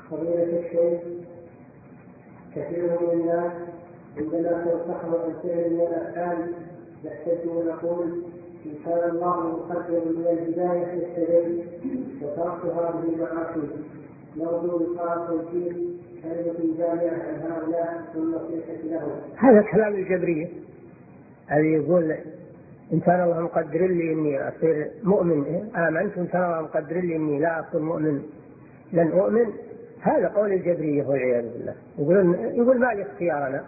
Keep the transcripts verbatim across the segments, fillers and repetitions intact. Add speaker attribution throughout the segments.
Speaker 1: فضيلة الشيخ، كثير من الناس عندما تنتقل الفعل من الأفعال يحتج ويقول إن كان الله مقدر من البداية اهتديت وتركت هذه المعاصي. نرجو لقاء توجيه كلمة جامعة عن هؤلاء والنصيحة لهم.
Speaker 2: هذا كلام الجبرية الذي يقول إن كان الله مقدر لي إني أصير مؤمن آمنت، إن كان الله مقدر لي إني لا أكون مؤمن لن أؤمن. هذا قول الجبرية والعياذ بالله. يقول يقول ما لي اختيار أنا،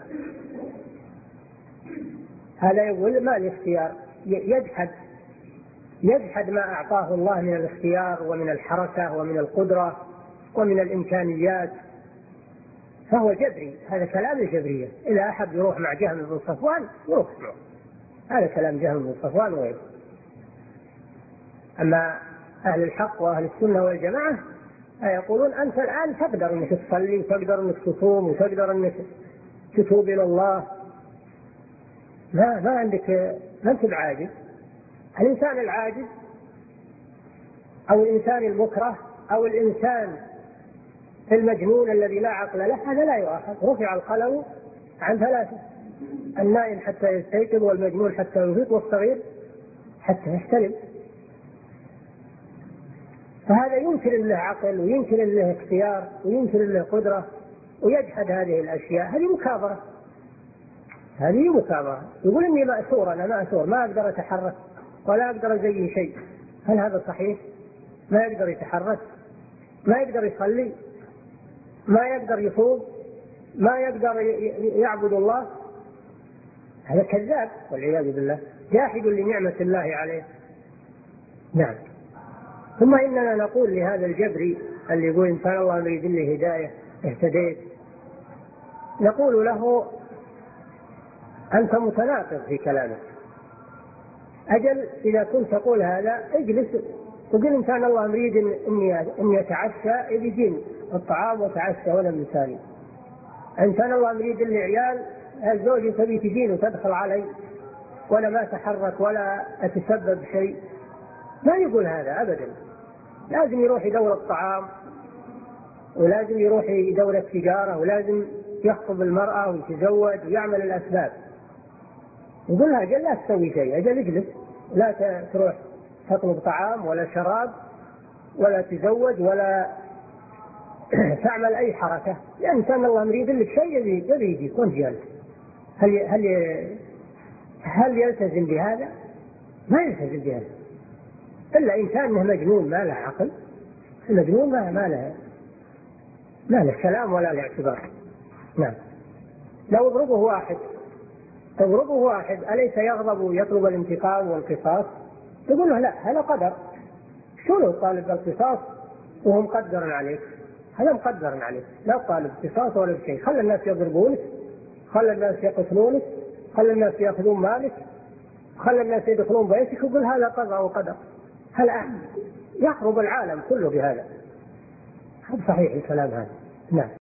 Speaker 2: هذا يقول ما لي اختيار، يجحد يجحد ما أعطاه الله من الاختيار ومن الحركة ومن القدرة ومن الإمكانيات، فهو جبري. هذا كلام الجبرية. إذا أحب يروح مع جهم بن صفوان يروح معه، هذا كلام جهم بن صفوان وغيره. أما أهل الحق وأهل السنة والجماعة يقولون أنت الآن تقدر أنك تصلي وتقدر أنك تصوم وتقدر أنك تتوب إلى الله، ما ما عندك، ما أنت بعاجز. الإنسان العاجز أو الإنسان المكره أو الإنسان المجنون الذي لا عقل له هذا لا يؤاخذ. رفع القلم عن ثلاثة: النائم حتى يستيقظ، والمجنون حتى يفيق، والصغير حتى يحتلم. فهذا يمكن له عقل ويمكن له اختيار ويمكن له قدرة ويجحد هذه الأشياء. هذه مكابرة، هذه مكابرة. يقول إني مأسور، أنا مأسور، ما أقدر أتحرك ولا أقدر أزي شيء. هل هذا صحيح؟ ما يقدر يتحرك، ما يقدر يصلي، ما يقدر يصوم، ما يقدر يعبد الله. هذا كذاب والعياذ بالله، جاحد لنعمة الله عليه. نعم. ثم إننا نقول لهذا الجبري اللي يقول إن كان الله يريد لي هداية اهتديت، نقول له أنت متناقض في كلامك. أجل إذا كنت تقول هذا اجلس وقل إن كان الله يريد إني إني أتعشى يجين الطعام وتعشى ولا مثالي. إن كان الله يريد لي عيال الزوج تبي تجين وتدخل علي ولا ما أتحرك ولا أتسبب شيء. ما يقول هذا أبدا. لازم يروح يدور الطعام، ولازم يروح يدور التجارة، ولازم يخطب المرأة ويتزوج ويعمل الأسباب. يقول لها أجل لا تسوي شيء، أجل اجلس، لا تروح تطلب طعام ولا شراب ولا تزوج ولا تعمل أي حركة، لأن كان الله مريد لك شيء يبي يجيك وانت جالس. هل هل هل يلتزم بهذا؟ ما يلتزم بهذا إلا إن كان مجنون ما له عقل. المجنون ما ما له ما له كلام ولا له اعتبار. نعم. لو اضربه واحد اضربه واحد أليس يغضب يطلب الانتقام والقصاص؟ تقول له لا، هذا قدر. شنو طالب القصاص وهو مقدر عليك؟ هذا مقدر عليك، لا طالب قصاص ولا شيء. خلى الناس يضربونك، خلى الناس يقتلونك، خلى الناس يأخذون مالك، خلى الناس يدخلون بيتك، وقل هذا قضاء وقدر. هل يخرب العالم كله بهذا؟ هذا صحيح الكلام هذا. نعم.